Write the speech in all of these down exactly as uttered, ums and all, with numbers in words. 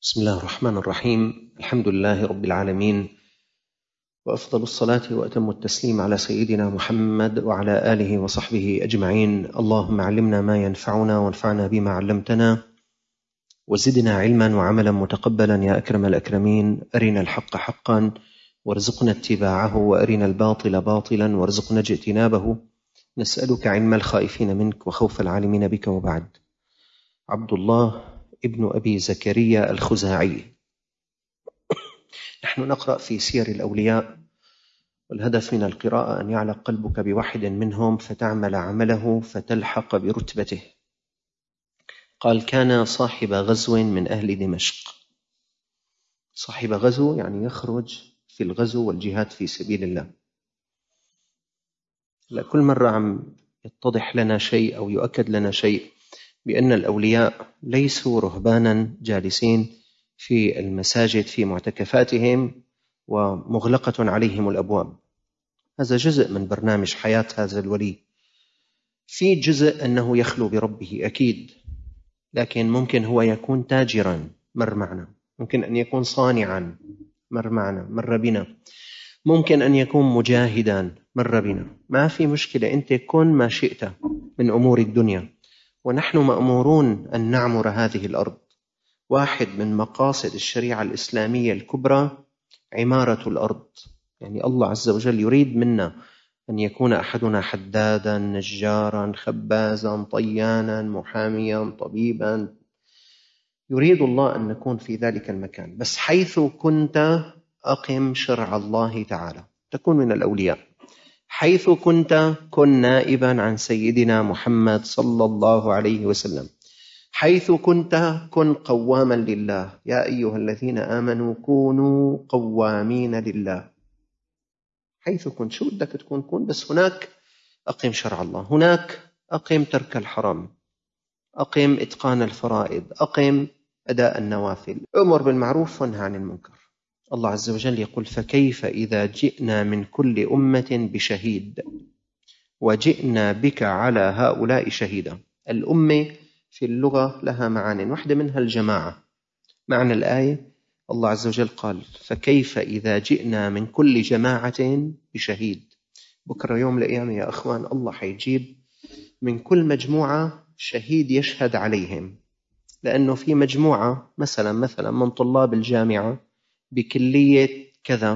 بسم الله الرحمن الرحيم. الحمد لله رب العالمين، وأفضل الصلاة وأتم التسليم على سيدنا محمد وعلى آله وصحبه أجمعين. اللهم علمنا ما ينفعنا وانفعنا بما علمتنا وزدنا علما وعملا متقبلا يا أكرم الأكرمين. أرنا الحق حقا وارزقنا اتباعه، وأرنا الباطل باطلا وارزقنا اجتنابه. نسألك علم الخائفين منك وخوف العالمين بك. وبعد. عبد الله ابن أبي زكريا الخزاعي. نحن نقرأ في سير الأولياء، والهدف من القراءة أن يعلق قلبك بواحد منهم فتعمل عمله فتلحق برتبته. قال: كان صاحب غزو من أهل دمشق. صاحب غزو يعني يخرج في الغزو والجهاد في سبيل الله. كل مرة عم يتضح لنا شيء أو يؤكد لنا شيء بأن الأولياء ليسوا رهبانا جالسين في المساجد في معتكفاتهم ومغلقة عليهم الأبواب. هذا جزء من برنامج حياة هذا الولي. في جزء أنه يخلو بربه أكيد، لكن ممكن هو يكون تاجرا مر معنا، ممكن أن يكون صانعا مر معنا مر بنا، ممكن أن يكون مجاهدا مر بنا. ما في مشكلة، أنت كن ما شئت من أمور الدنيا، ونحن مأمورون أن نعمر هذه الأرض. واحد من مقاصد الشريعة الإسلامية الكبرى عمارة الأرض، يعني الله عز وجل يريد منا أن يكون أحدنا حدادا، نجارا، خبازا، طيانا، محاميا، طبيبا. يريد الله أن نكون في ذلك المكان. بس حيث كنت أقم شرع الله تعالى، تكون من الأولياء. حيث كنت كن نائبا عن سيدنا محمد صلى الله عليه وسلم. حيث كنت كن قواما لله. يا أيها الذين آمنوا كونوا قوامين لله. حيث كنت شو بدك تكون كون، بس هناك أقم شرع الله، هناك أقم ترك الحرام، أقم إتقان الفرائض، أقم أداء النوافل، أمر بالمعروف وانهى عن المنكر. الله عز وجل يقول: فكيف إذا جئنا من كل أمة بشهيد وجئنا بك على هؤلاء شهيدا. الأمة في اللغة لها معاني، واحدة منها الجماعة. معنى الآية الله عز وجل قال: فكيف إذا جئنا من كل جماعة بشهيد. بكرة يوم القيامة يا أخوان الله حيجيب من كل مجموعة شهيد يشهد عليهم، لأنه في مجموعة مثلا مثلا من طلاب الجامعة بكلية كذا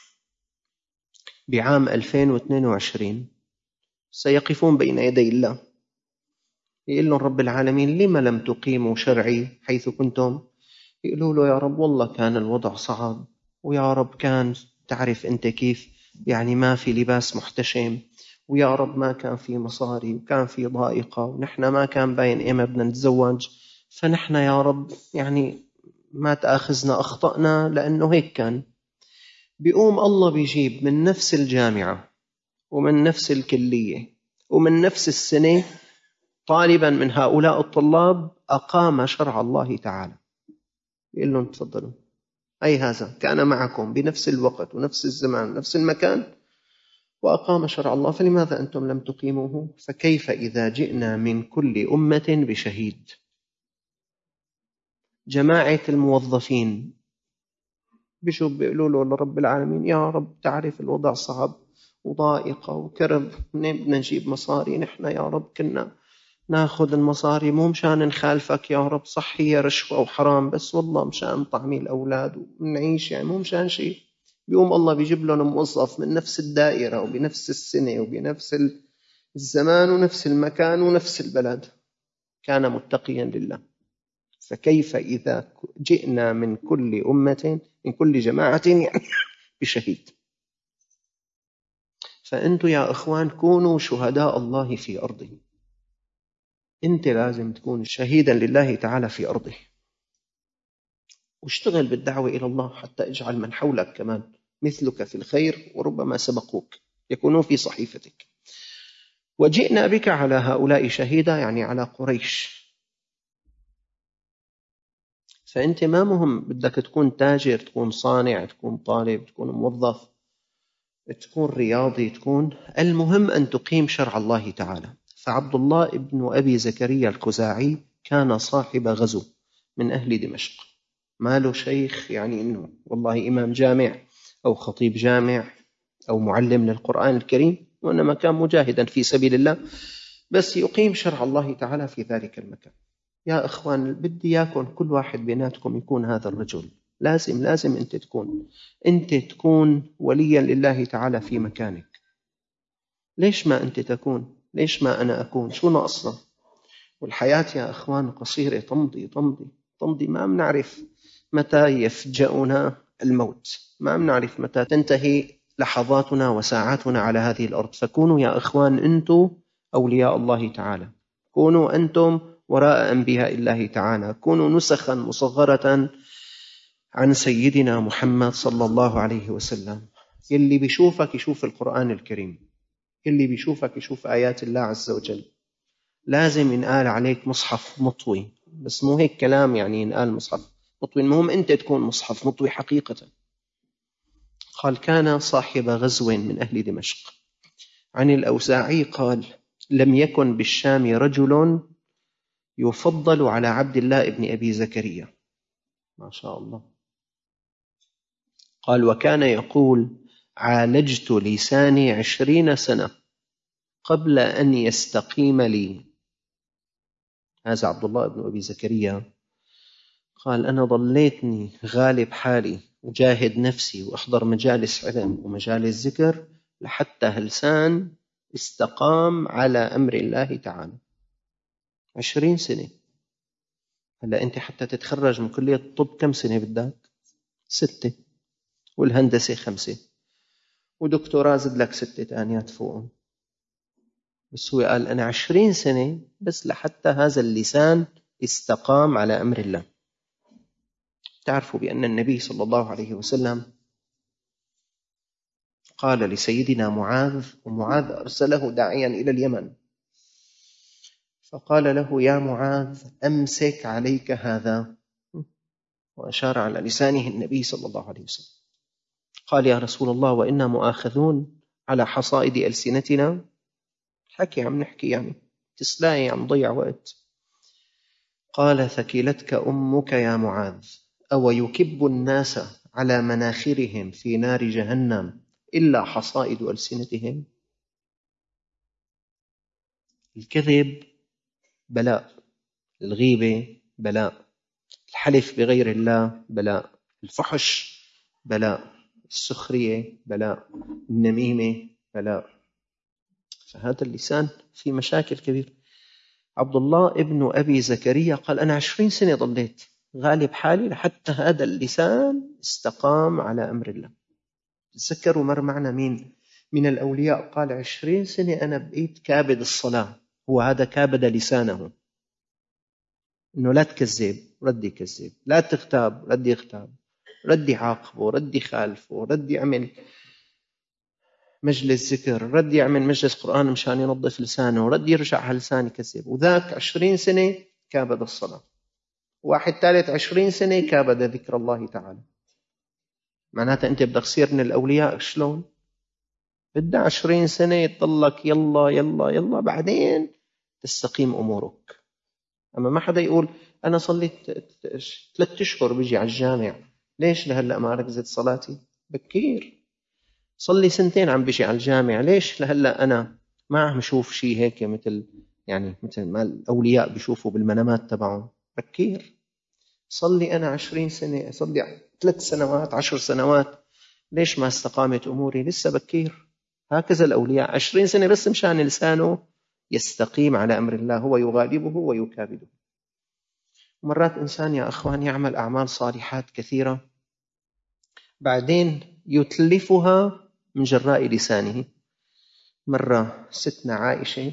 بعام ألفين واثنين وعشرين سيقفون بين يدي الله، يقول لهم رب العالمين: لما لم تقيموا شرعي حيث كنتم؟ يقولوا له: يا رب والله كان الوضع صعب، ويا رب كان تعرف أنت كيف، يعني ما في لباس محتشم، ويا رب ما كان في مصاري، وكان في ضائقة، ونحن ما كان باين إيما بدنا نتزوج، فنحن يا رب يعني ما تأخذنا، أخطأنا لأنه هيك كان. بيقوم الله بيجيب من نفس الجامعة ومن نفس الكلية ومن نفس السنة طالبا من هؤلاء الطلاب أقام شرع الله تعالى، يقول لهم: تفضلوا، أي هذا كان معكم بنفس الوقت ونفس الزمان ونفس المكان وأقام شرع الله، فلماذا أنتم لم تقيموه؟ فكيف إذا جئنا من كل أمة بشهيد. جماعة الموظفين بشو بيقولوا له لرب العالمين: يا رب تعرف الوضع صعب وضائقة وكرب، منين بدنا نجيب مصاري؟ نحن يا رب كنا ناخذ المصاري مو مشان نخالفك يا رب، صح هي رشوة وحرام، بس والله مشان طعمي الأولاد ونعيش، يعني مو مشان شيء. بيقوم الله بيجيب لهم موظف من نفس الدائرة وبنفس السنة وبنفس الزمان ونفس المكان ونفس البلد، كان متقيا لله. فكيف إذا جئنا من كل أمة من كل جماعة يعني بشهيد. فأنتوا يا أخوان كونوا شهداء الله في أرضه. أنت لازم تكون شهيدا لله تعالى في أرضه، واشتغل بالدعوة إلى الله حتى اجعل من حولك كمان مثلك في الخير، وربما سبقوك يكونوا في صحيفتك. وجئنا بك على هؤلاء شهيدا، يعني على قريش. فأنت ما مهم بدك تكون تاجر، تكون صانع، تكون طالب، تكون موظف، تكون رياضي، تكون المهم أن تقيم شرع الله تعالى. فعبد الله ابن أبي زكريا الخزاعي كان صاحب غزو من أهل دمشق. ما له شيخ يعني إنه والله إمام جامع أو خطيب جامع أو معلم للقرآن الكريم، وإنما كان مجاهدا في سبيل الله بس يقيم شرع الله تعالى في ذلك المكان. يا إخوان بدي إياكم كل واحد بيناتكم يكون هذا الرجل. لازم لازم أنت تكون أنت تكون وليا لله تعالى في مكانك. ليش ما أنت تكون؟ ليش ما أنا أكون؟ شو ناقصنا؟ والحياة يا إخوان قصيرة، تمضي تمضي تمضي، ما بنعرف متى يفجأنا الموت، ما بنعرف متى تنتهي لحظاتنا وساعاتنا على هذه الأرض. فكونوا يا إخوان أنتم أولياء الله تعالى، كونوا أنتم وراء أنبياء الله تعالى، كونوا نسخا مصغرة عن سيدنا محمد صلى الله عليه وسلم. يلي بيشوفك يشوف القرآن الكريم، يلي بيشوفك يشوف آيات الله عز وجل. لازم ينقال عليك مصحف مطوي، بس مو هيك كلام يعني ينقال مصحف مطوي، المهم أنت تكون مصحف مطوي حقيقة. قال كان صاحب غزو من أهل دمشق. عن الأوزاعي قال لم يكن بالشام رجل يفضل على عبد الله ابن أبي زكريا. ما شاء الله. قال وكان يقول عالجت لساني عشرين سنة قبل أن يستقيم لي. هذا عبد الله بن أبي زكريا قال أنا ضليتني غالب حالي وجاهد نفسي وأحضر مجالس علم ومجالس ذكر لحتى هلسان استقام على أمر الله تعالى. عشرين سنة. هلأ أنت حتى تتخرج من كلية الطب كم سنة بدك؟ ستة. والهندسة خمسة، ودكتوراه زد لك ستة تانيات فوقهم. بس هو قال أنا عشرين سنة بس لحتى هذا اللسان استقام على أمر الله. تعرفوا بأن النبي صلى الله عليه وسلم قال لسيدنا معاذ، ومعاذ أرسله داعيا إلى اليمن، فقال له يا معاذ أمسك عليك هذا، وأشار على لسانه النبي صلى الله عليه وسلم. قال يا رسول الله وإنا مؤاخذون على حصائد ألسنتنا. حكي عم نحكي يعني تسلاي عم ضيع وقت. قال ثكلتك أمك يا معاذ، أو يكب الناس على مناخرهم في نار جهنم إلا حصائد ألسنتهم. الكذب بلاء، الغيبة بلاء، الحلف بغير الله بلاء، الفحش بلاء، السخرية بلاء، النميمة بلاء. فهذا اللسان في مشاكل كبيرة. عبد الله ابن أبي زكريا قال أنا عشرين سنة ضليت غالب حالي لحتى هذا اللسان استقام على أمر الله. تذكروا مر معنا مين من الأولياء قال عشرين سنة أنا بقيت كابد الصلاة، هو هذا كابد لسانه، إنه لا تكذب رد يكذب، لا تغتاب رد يغتاب، رد يعاقبه رد يخالفه، رد يعمل مجلس ذكر، رد يعمل مجلس قرآن مشان ينظف لسانه، رد يرجع على لسان يكذب. وذاك عشرين سنة كابد الصلاة. واحد ثالث عشرين سنة كابد ذكر الله تعالى. معناتها أنت بدك تصير من الأولياء شلون؟ بدها عشرين سنة تضلك يلا يلا يلا بعدين تستقيم أمورك. أما ما حدا يقول أنا صليت ثلاثة أشهر بيجي على الجامع، ليش لهلأ ما ركزت صلاتي؟ بكير. صلي سنتين عم بيجي على الجامع، ليش لهلأ أنا ما عم شوف شيء هيك مثل يعني مثل ما الأولياء بيشوفوا بالمنامات تبعهم؟ بكير. صلي أنا عشرين سنة، صلي ثلاث سنوات عشر سنوات، ليش ما استقامت أموري؟ لسه بكير. هكذا الأولياء عشرين سنة بس مشان لسانه يستقيم على أمر الله، هو يغالبه ويكابده. مرات إنسان يا أخوان يعمل أعمال صالحات كثيرة بعدين يتلفها من جراء لسانه. مرة ستنا عائشة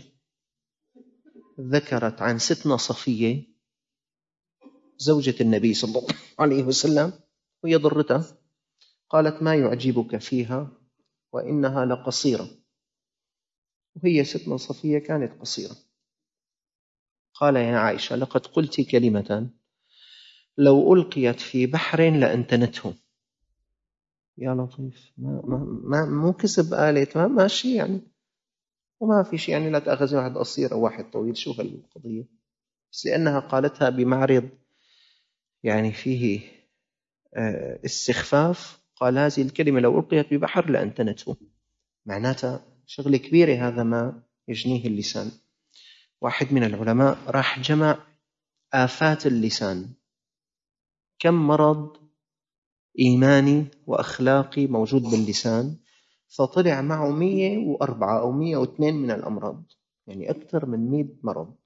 ذكرت عن ستنا صفية زوجة النبي صلى الله عليه وسلم وهي ضرتها، قالت ما يعجبك فيها وإنها لقصيرة، وهي ستنا صفية كانت قصيرة. قال يا عائشة لقد قلت كلمة لو ألقيت في بحر لأنتنته. يا لطيف، ما ما ما مو كسب قالت ما ماشي يعني، وما في شيء يعني لا تأخذ واحد قصير أو واحد طويل، شو هالقضية؟ بس لأنها قالتها بمعرض يعني فيه استخفاف، قال هذه الكلمة لو ألقيت ببحر لأنتنته. معناتها شغلة كبيرة هذا ما يجنيه اللسان. واحد من العلماء راح جمع آفات اللسان، كم مرض إيماني وأخلاقي موجود باللسان، فطلع معه مية وأربعة أو مية واثنين من الأمراض، يعني أكثر من مئة مرض.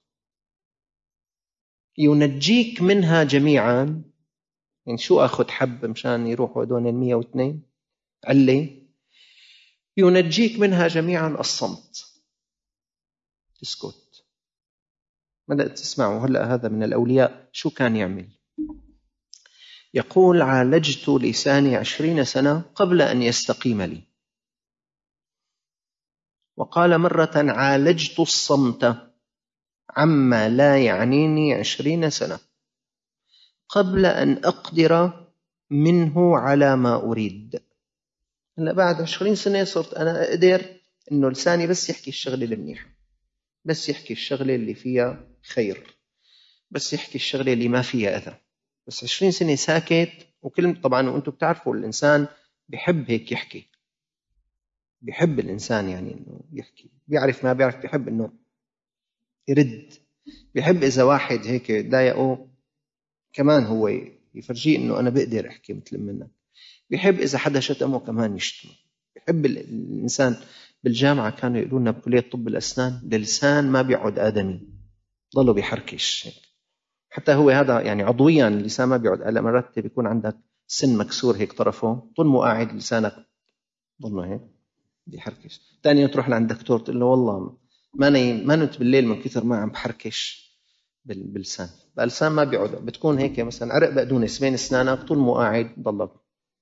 ينجيك منها جميعا، يعني شو أخذ حب مشان يروحوا دون المية واثنين علي؟ ينجيك منها جميعا الصمت، تسكت، بدأت تسمعوا. هلأ هذا من الأولياء شو كان يعمل؟ يقول عالجت لساني عشرين سنة قبل أن يستقيم لي. وقال مرة عالجت الصمت عما لا يعنيني عشرين سنة قبل أن أقدر منه على ما أريد. هلا بعد عشرين سنة صرت أنا أقدر إنه لساني بس يحكي الشغلة المنيحة، بس يحكي الشغلة اللي فيها خير، بس يحكي الشغلة اللي ما فيها أذى. بس عشرين سنة ساكت وكلمة. طبعا وأنتم بتعرفوا الإنسان بيحب هيك يحكي، بيحب الإنسان يعني إنه يحكي، بيعرف ما بيعرف، بيحب إنه يرد، بيحب إذا واحد هيك ضايقه كمان هو يفرجيه إنه أنا بقدر أحكي مثل منك، بيحب إذا حدا شتمه كمان يشتمه، بيحب الإنسان. بالجامعة كانوا يقولون لنا بكلية طب الأسنان للسان ما بيعود آدمي، ضلوا بيحركش هيك. حتى هو هذا يعني عضويا اللسان ما بيعود. هلا مرات بيكون عندك سن مكسور هيك طرفه، طول ما قاعد لسانك ضله هيك بيحركش. ثاني يوم تروح لعند الدكتور تقول له والله ما نايم، ما نمت بالليل من كثر ما عم بحركش باللسان. باللسان ما بيعود، بتكون هيك مثلا عرق بقدونس بين اسنانك، طول ما قاعد ضلك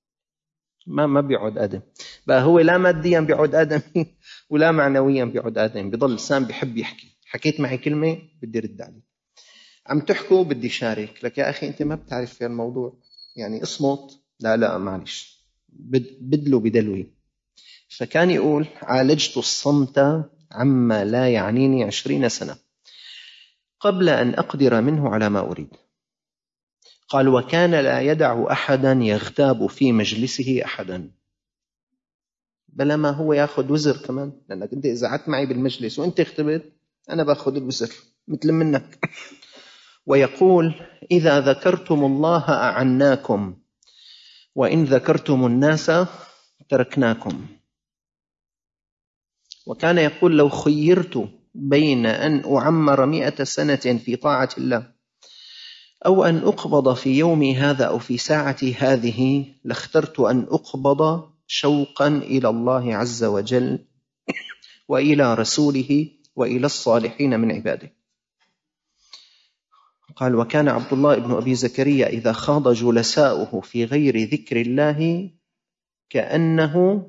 ما ما بيعود آدم. بقى هو لا ماديا بيعود آدمي ولا معنويا بيعود آدمي، بضل لسان بيحب يحكي. حكيت معي كلمة بدي رد عليك، عم تحكوا بدي شارك لك، يا أخي أنت ما بتعرف في الموضوع يعني اصمت. لا لا معلش، بدلو بدلوي. فكان يقول عالجت الصمت عما لا يعنيني عشرين سنة قبل أن أقدر منه على ما أريد. قال وكان لا يدع أحدا يغتاب في مجلسه أحدا، بلا ما هو يأخذ وزر كمان، لأنك أنت إذا قعدت معي بالمجلس وأنت اختبت أنا بأخذ الوزر مثل منك. ويقول إذا ذكرتم الله أعناكم وإن ذكرتم الناس تركناكم. وكان يقول لو خيرت بين أن أعمر مئة سنة في طاعة الله أو أن أقبض في يومي هذا أو في ساعتي هذه لاخترت أن أقبض شوقا إلى الله عز وجل وإلى رسوله وإلى الصالحين من عباده. قال وكان عبد الله بن أبي زكريا إذا خاض جلساؤه في غير ذكر الله كأنه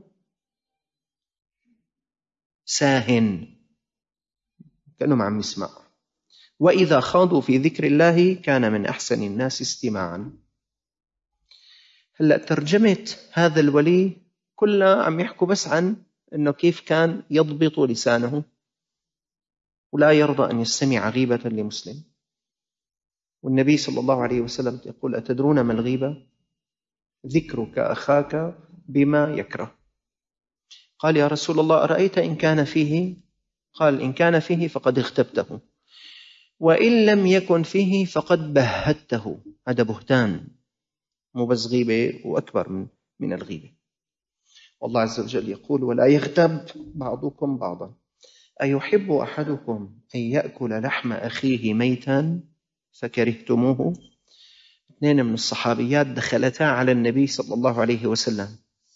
ساهن، كأنه عم يسمع، وإذا خاضوا في ذكر الله كان من أحسن الناس استماعا. هلأ ترجمة هذا الولي كلها عم يحكوا بس عن أنه كيف كان يضبط لسانه ولا يرضى أن يستمع غيبة لمسلم. والنبي صلى الله عليه وسلم يقول أتدرون ما الغيبة؟ ذكرك أخاك بما يكره. قال يا رسول الله أرأيت إن كان فيه؟ قال إن كان فيه فقد اغتبته، وإن لم يكن فيه فقد بهته. هذا بهتان، مو بس غيبة، وأكبر من من الغيبة. والله عز وجل يقول ولا يغتب بعضكم بعضا أيحب أحدكم أن يأكل لحم أخيه ميتا فكرهتموه. اثنين من الصحابيات دخلتا على النبي صلى الله عليه وسلم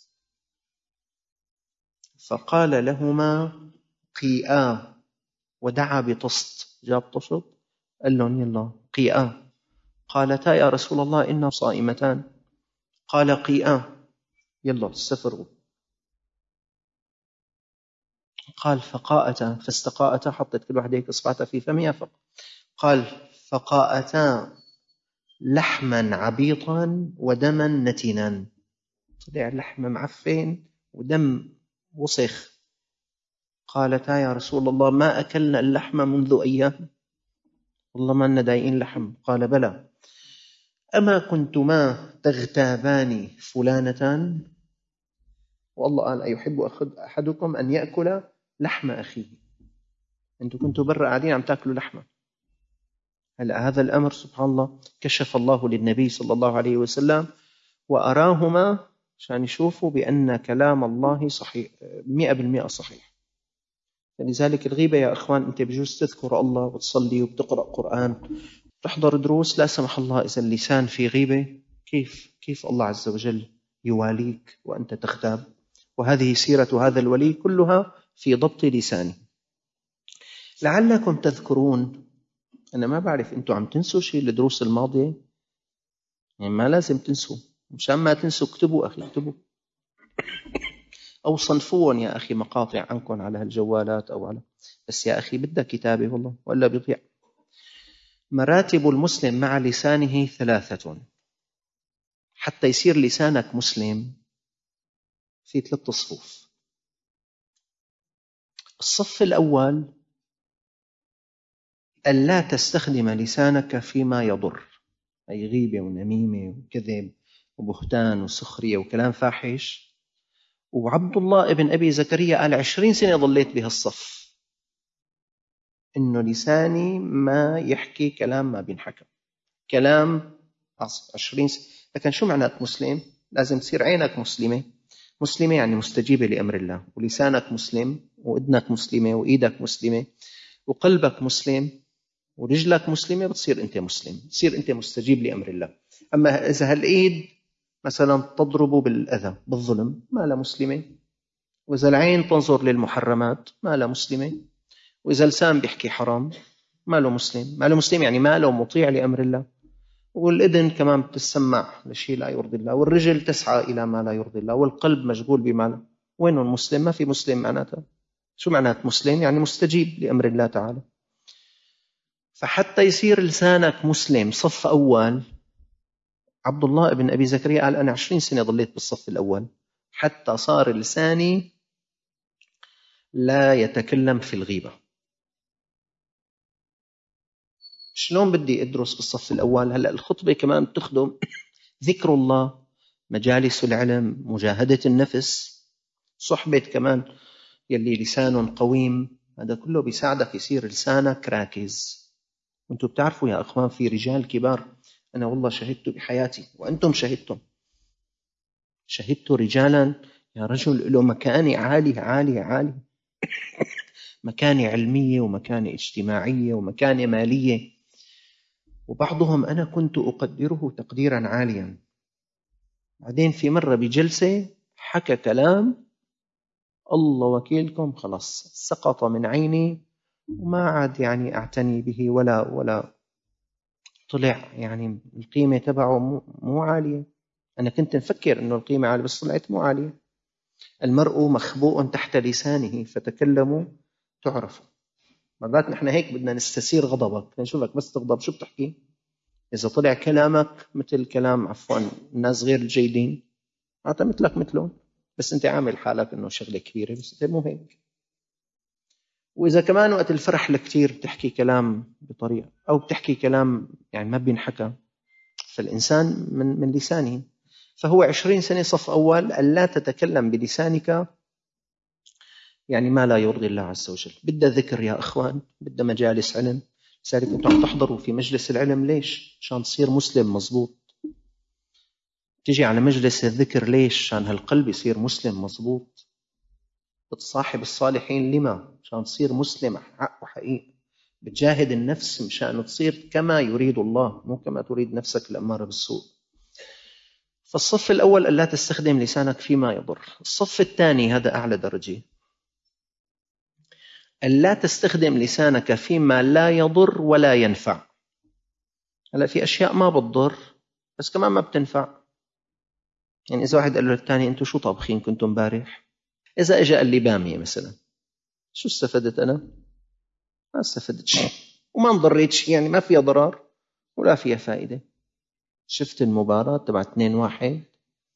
فقال لهما قيئا ودعا بطست، جاب طشط قال لهم يلا قيئا. قالتا يا رسول الله إنا صائمتان. قال قيئا يلا استفرغوا. قال فقاءتا فاستقاءتا، حطت كل واحدة إصبعتها في فمها فق. قال فقاءتا لحما عبيطا ودما نتنا، طلع لحم معفن ودم وسخ. قالتا يا رسول الله ما أكلنا اللحم منذ أيام، والله ما لنا دايقين لحم. قال بلى أما كنتما تغتابان فلانة، والله قال أيحب أحدكم أن يأكل لحم أخيه. أنتم كنتوا برا قاعدين عم تأكلوا لحمة. هلا هذا الأمر سبحان الله كشف الله للنبي صلى الله عليه وسلم وأراهما عشان يشوفوا بأن كلام الله صحيح مئة بالمئة صحيح. لذلك الغيبة يا أخوان، أنت بجوز تذكر الله وتصلي وبتقرأ قرآن تحضر دروس، لا سمح الله إذا اللسان في غيبة، كيف كيف الله عز وجل يواليك وأنت تغتاب؟ وهذه سيرة هذا الولي كلها في ضبط لسانه. لعلكم تذكرون، أنا ما بعرف أنتم عم تنسوا شيء الدروس الماضية، يعني ما لازم تنسوا، مشان ما تنسوا اكتبوا أخي، اكتبوا أو صنفون يا أخي مقاطع عنكم على هالجوالات أو على، بس يا أخي بدها كتابة والله ولا بيضيع. مراتب المسلم مع لسانه ثلاثة. حتى يصير لسانك مسلم في ثلاث صفوف. الصف الأول ألا تستخدم لسانك فيما يضر، أي غيبة ونميمة وكذب وبهتان وسخرية وكلام فاحش. وعبد الله ابن أبي زكريا قال عشرين سنة ظليت بهالصف، إنه لساني ما يحكي كلام ما بينحكى، كلام عشرين سنة. لكن شو معنات مسلم؟ لازم تصير عينك مسلمة، مسلمة يعني مستجيبة لأمر الله، ولسانك مسلم، وإذنك مسلمة، وإيدك مسلمة، وقلبك مسلم، ورجلك مسلمة، بتصير أنت مسلم، تصير أنت مستجيب لأمر الله. أما إذا هالإيد مثلا تضرب بالأذى بالظلم ما لا مسلمة، وإذا العين تنظر للمحرمات ما لا مسلمة، وإذا لسان بيحكي حرام ما له مسلم، ما له مسلم يعني ما له مطيع لأمر الله. والإذن كمان بتسمع لشيء لا يرضي الله، والرجل تسعى إلى ما لا يرضي الله، والقلب مشغول بما لا. وين المسلم؟ ما في مسلم معناتها. شو معنات مسلم؟ يعني مستجيب لأمر الله تعالى. فحتى يصير لسانك مسلم صف أول، عبد الله بن أبي زكريا قال أنا عشرين سنة ضليت بالصف الأول حتى صار لساني لا يتكلم في الغيبة. شلون بدي أدرس بالصف الأول؟ هلأ الخطبة كمان بتخدم ذكر الله، مجالس العلم، مجاهدة النفس، صحبة كمان يلي لسان قويم، هذا كله بيساعدك يصير لسانك راكز. وانتم بتعرفوا يا أخوان في رجال كبار، أنا والله شهدت بحياتي وأنتم شهدتم، شهدت رجالا يا رجل له مكانة عالية عالية عالية، مكانة علمية ومكانة اجتماعية ومكانة مالية، وبعضهم أنا كنت أقدره تقديرا عاليا. بعدين في مرة بجلسة حكى كلام الله وكيلكم خلاص سقط من عيني، وما عاد يعني أعتني به ولا ولا طلع، يعني القيمة تبعه مو, مو عالية. أنا كنت نفكر أنه القيمة عالية بس طلعت مو عالية. المرء مخبوء تحت لسانه فتكلموا تعرفوا. مرات نحن هيك بدنا نستسير غضبك، نشوفك بس تغضب شو بتحكي. إذا طلع كلامك مثل كلام عفوا الناس غير الجيدين أعطى مثلك مثلهم، بس أنت عامل حالك أنه شغلة كبيرة بس أنت مو هيك. وإذا كمان وقت الفرح لكتير بتحكي كلام بطريقة أو بتحكي كلام يعني ما بينحكى، فالإنسان من, من لسانه. فهو عشرين سنة صف أول ألا تتكلم بلسانك يعني ما لا يرضي الله عز وجل. بدأ ذكر يا أخوان، بدأ مجالس علم، لذلك أنتم عم تحضروا في مجلس العلم ليش؟ عشان تصير مسلم مزبوط. تجي على مجلس الذكر ليش؟ عشان هالقلب يصير مسلم مزبوط. بتصاحب الصالحين لما؟ عشان تصير مسلم حق وحقيقي. بتجاهد النفس مشان تصير كما يريد الله مو كما تريد نفسك الأمارة بالسوء. فالصف الأول ألا تستخدم لسانك فيما يضر. الصف الثاني هذا أعلى درجة، ألا تستخدم لسانك فيما لا يضر ولا ينفع. هلا في أشياء ما بتضر بس كمان ما بتنفع. يعني إذا واحد قال له الثاني أنتوا شو طابخين كنتم امبارح؟ إذا أجا قال لي بامية مثلا، شو استفدت أنا؟ ما استفدت شيء وما انضريت شيء، يعني ما فيها ضرر ولا فيها فائدة. شفت المباراة تبع اثنين واحد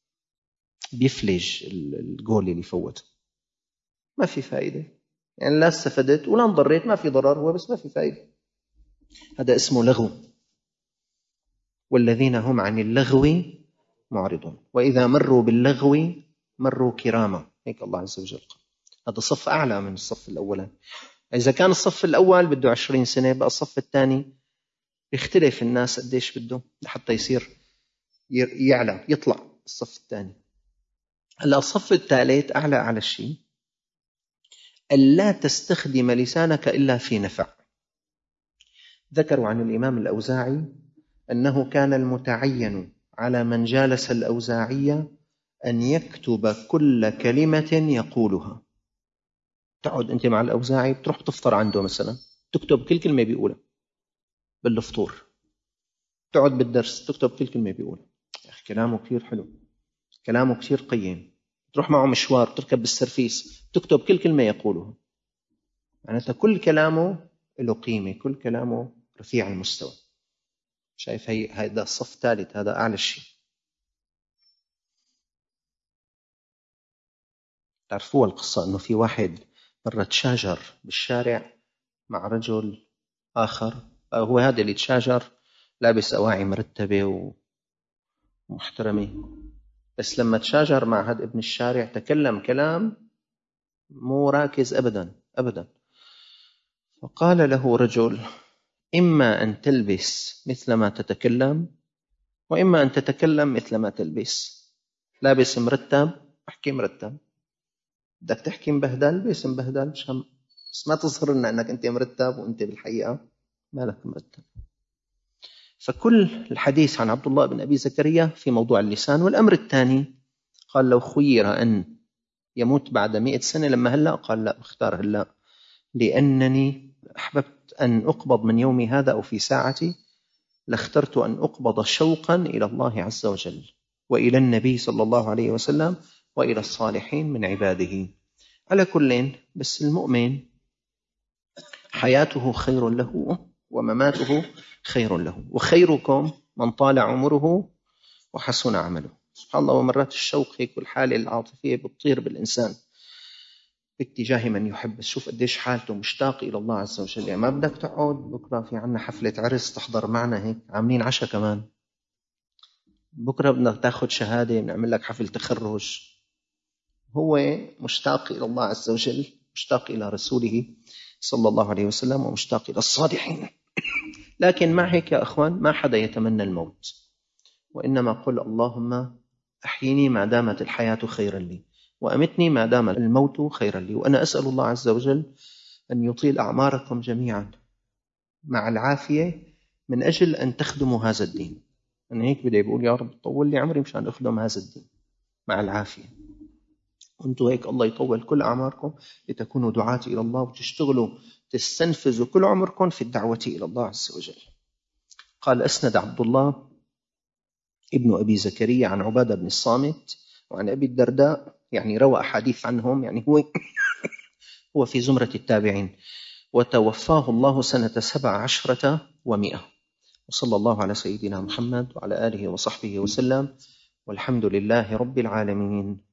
بيفلج الجول اللي فوته، ما في فائدة، يعني لا استفدت ولا انضريت، ما في ضرر هو بس ما في فائدة. هذا اسمه لغو. والذين هم عن اللغو معرضون وإذا مروا باللغو مروا كراما. هيك الله عز وجل قال. هذا صف أعلى من الصف الأول. إذا كان الصف الأول بده عشرين سنة، بقى الصف الثاني يختلف الناس قديش بده لحتى يصير يعلى يطلع الصف الثاني. هلا الصف الثالث أعلى على الشيء، ألا تستخدم لسانك إلا في نفع. ذكروا عن الإمام الأوزاعي أنه كان المتعين على من جالس الأوزاعية أن يكتب كل كلمة يقولها. تقعد أنت مع الأوزاعي بتروح تفطر عنده مثلا، تكتب كل كلمة بيقولها بالفطور. تقعد بالدرس تكتب كل كلمة بيقولها. يا أخي كلامه كثير حلو، كلامه كثير قيم. تروح معه مشوار تركب بالسرفيس تكتب كل كلمة يقولها. معناتها كل كلامه له قيمة، كل كلامه رفيع المستوى. شايف هي هذا الصف الثالث، هذا أعلى شيء. تعرفوا القصة أنه في واحد مرة تشاجر بالشارع مع رجل آخر. هو هذا اللي تشاجر لابس أواعي مرتبة ومحترمة، بس لما تشاجر مع هذا ابن الشارع تكلم كلام مو راكز أبدا أبدا. فقال له رجل: إما أن تلبس مثل ما تتكلم، وإما أن تتكلم مثل ما تلبس. لابس مرتب احكي مرتب، بدك تحكي مبهدل بس مبهدل، مشان بس ما تظهر لنا أنك أنت مرتب وأنت بالحقيقة مالك مرتب. فكل الحديث عن عبد الله بن أبي زكريا في موضوع اللسان. والأمر الثاني قال: لو خير أن يموت بعد مئة سنة لما هلأ، قال لا، اختار هلأ، لأنني أحببت أن أقبض من يومي هذا أو في ساعتي لاخترت أن أقبض شوقا إلى الله عز وجل وإلى النبي صلى الله عليه وسلم وإلى الصالحين من عباده. على كل، بس المؤمن حياته خير له ومماته خير له، وخيركم من طال عمره وحسن عمله. سبحان الله، ومرات الشوق هيك والحالة العاطفية بتطير بالإنسان باتجاه من يحب. شوف قديش حالته مشتاق إلى الله عز وجل. يعني ما بدك تقعد بكرة في عنا حفلة عرس تحضر معنا، هيك عاملين عشاء كمان، بكرة بدك تاخد شهادة بنعمل لك حفل تخرج. هو مشتاق إلى الله عز وجل، مشتاق إلى رسوله صلى الله عليه وسلم، ومشتاق إلى الصالحين. لكن مع هيك يا أخوان ما حدا يتمنى الموت، وإنما قل: اللهم أحيني ما دامت الحياة خيرا لي، وأمتني ما دام الموت خيرا لي. وأنا أسأل الله عز وجل أن يطيل أعماركم جميعا مع العافية من أجل أن تخدموا هذا الدين. أنا هيك بدي بقول: يا رب طول لي عمري مشان أخدم هذا الدين مع العافية. وأنتوا هيك الله يطول كل أعماركم لتكونوا دعاة إلى الله، وتشتغلوا تستنفذوا كل عمركم في الدعوة إلى الله عز وجل. قال: أسند عبد الله ابن أبي زكريا عن عبادة بن الصامت وعن أبي الدرداء، يعني روى أحاديث عنهم، يعني هو هو في زمرة التابعين. وتوفاه الله سنة سبع عشرة ومئة. وصلى الله على سيدنا محمد وعلى آله وصحبه وسلم، والحمد لله رب العالمين.